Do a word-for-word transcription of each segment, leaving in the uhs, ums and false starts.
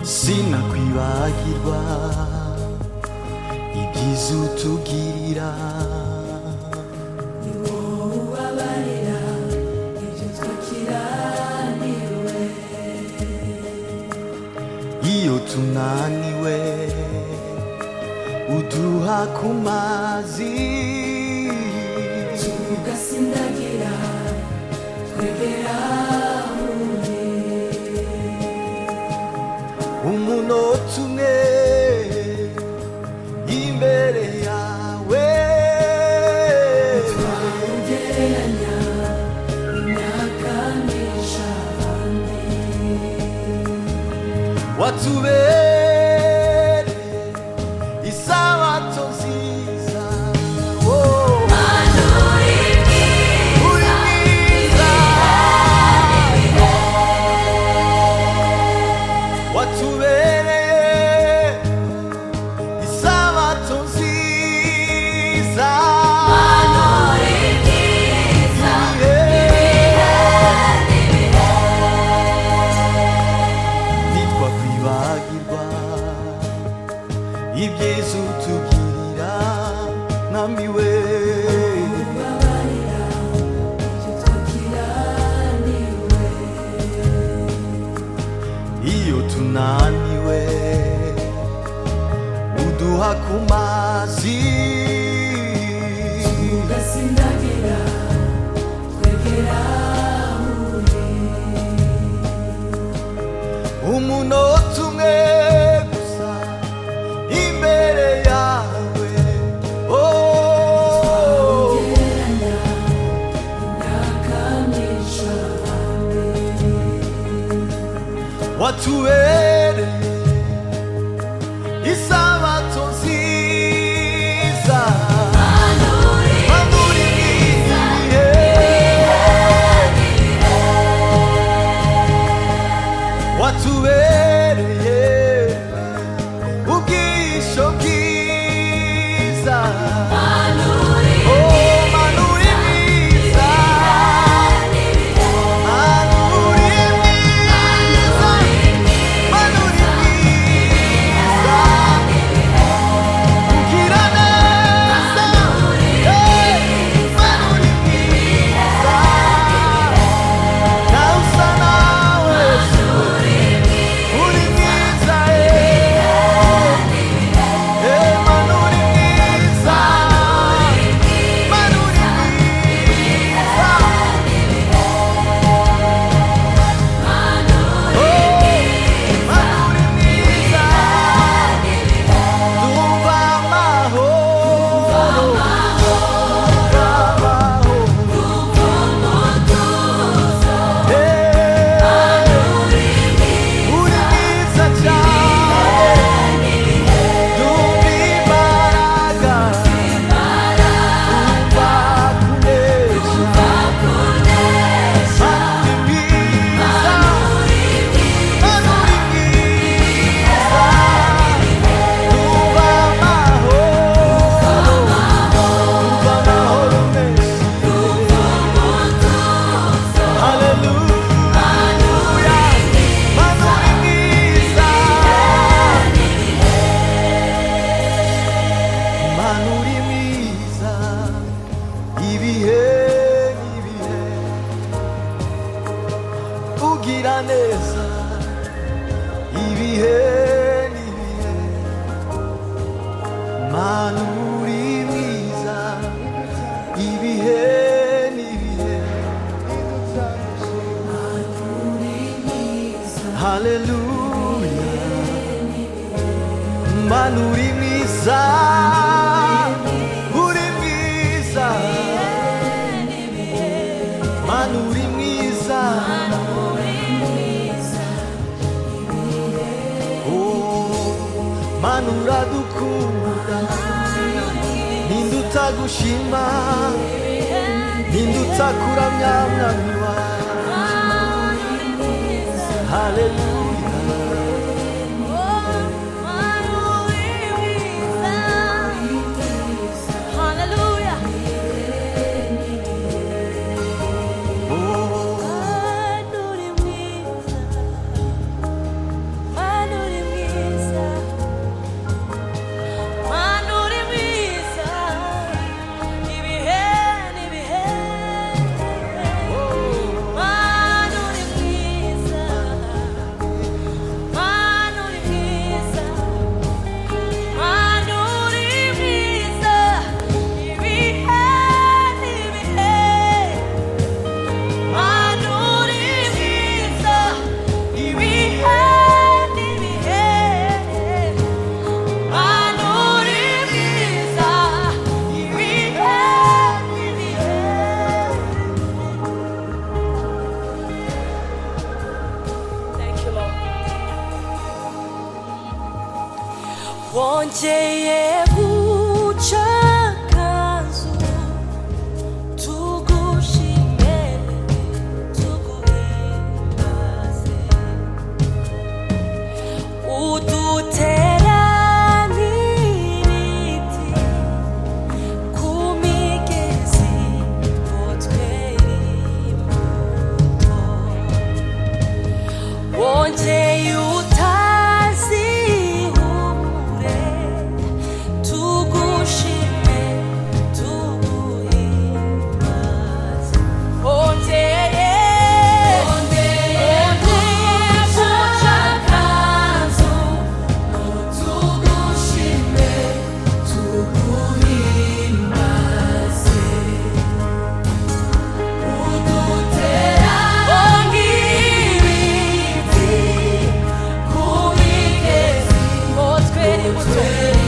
sinakwibagirwa ibyiza utugirira. Ni wowe ubabarira ibyo twakiraniwe. Iyo tunaniwe uduha ku mazi tugasindagira twegera umunota umwe imbere yawe twawugereranya imyaka myinshi ahandi. watubereye isabato nziza. ibyiza utugirira namiwe ubabarira ibyo twakiraniwe. iyo tunaniwe uduha ku mazi tugasindagira twegera umunota umwe gusa imbere yawe. twawugereranya imyaka myinshi ahandi. watubereye isabato nziza. watubereye ubwisho bwiza. ugira neza ibihe n'ibihe. Mana uri mwiza ibihe n'ibihe. Haleluya. Mana uri mwiza uri mwiza. Mana uri mwiza. Mana uradukunda ninde utagushima ninde utakuramya mwami wacu. Haleluya. Manuri wongeye guca kanzu tugushime tuguhimbaze udutera n'ibiti ku migezi ngo twere imbuto wongeye utazihumure tugushime tuguhimbaze wongeye wongeye guca kanzu tugushime tuguhimbaze udutera ngibiti ku migezi ngo twere imbuto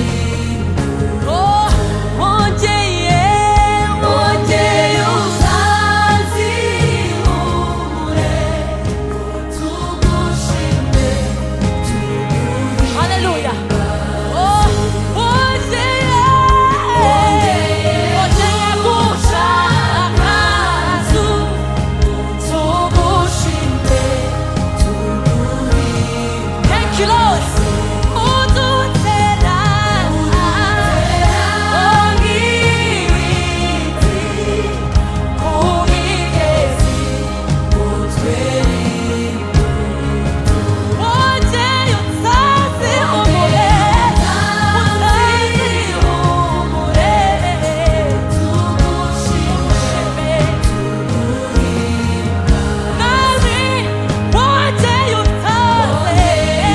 oh wongeye wongeye uzazihumure tugushime haleluya oh wongeye wongeye guca kanzu tugushime tuguhimbaze thank you Lord udutera ngibiti ku migezi ngo twere imbuto wongeye utazihumure utazihumure tugushime nawe wongeye utaze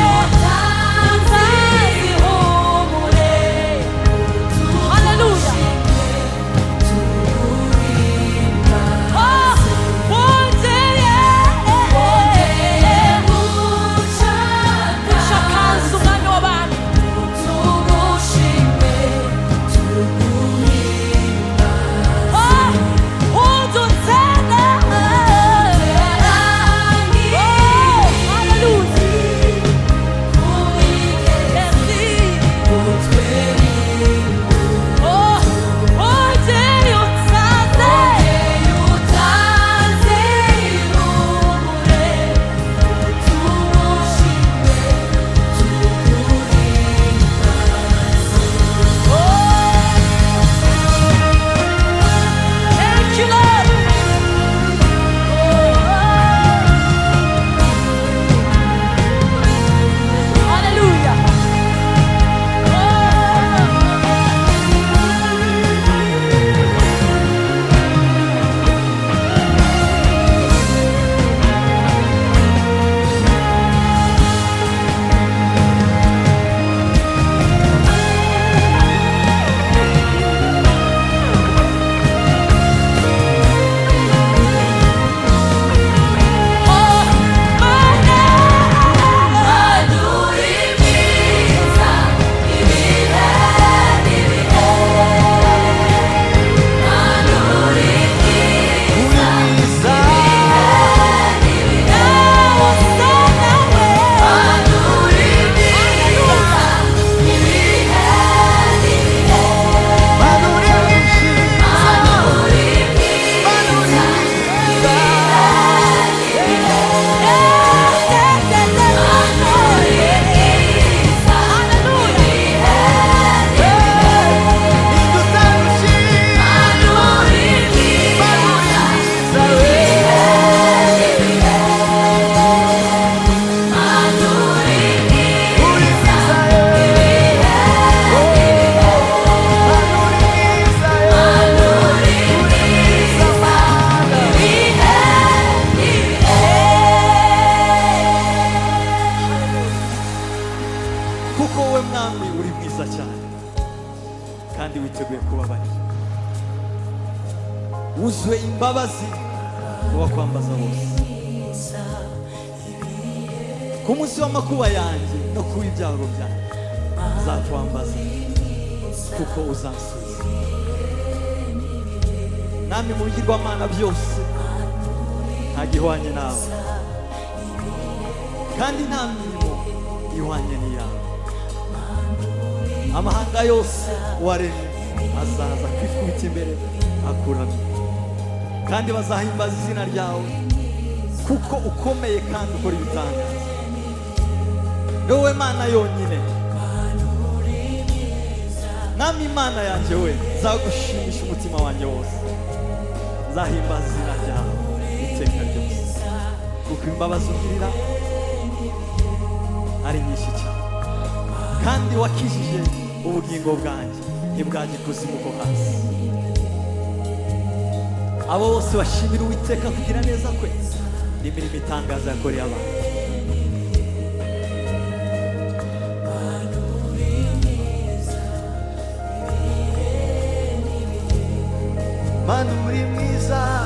utazihumure haleluya oh wongeye wongeye guca kanzu umwami w'abami tugushime tuguhimbaze oh udutera ngibiti ku migezi ngo twere imbuto oh wongeye utaze utazihumure tugushime tuguhimbaze oh thank you Lord oh hallelujah kuko wowe mwami uri mwiza cyane kandi witeguye kubabarira wuzuye imbabazi ubakwambaza bose ku munsi w'amakuba yanjye no ku ibyago byanjye nzakwambaza kuko uzansubiza namwe mu bigirwamana byose nta gihwanye nawe kandi nta mirimo ihwanye n'iyawe amahanga yose waremye azaza kwikubita imbere akuramye, kandi bazahimbaza izina ryawe kuko ukomeye kandi ukora ibitangaza. Ni wowe Mana yonyine. Mwami Imana yanjye we, nzagushimisha umutima wanjye wose, nzahimbaza izina ryawe iteka ryose, kuko imbabazi ugirira ari nyinshi cyane, kandi wakijije ubugingo bwanjye ntibwajya ikuzimu ko hasi. Abo bose bashimira Uwiteka kugira neza kwe n'imirimo itangaza yakoreye abantu. Mana uri mwiza,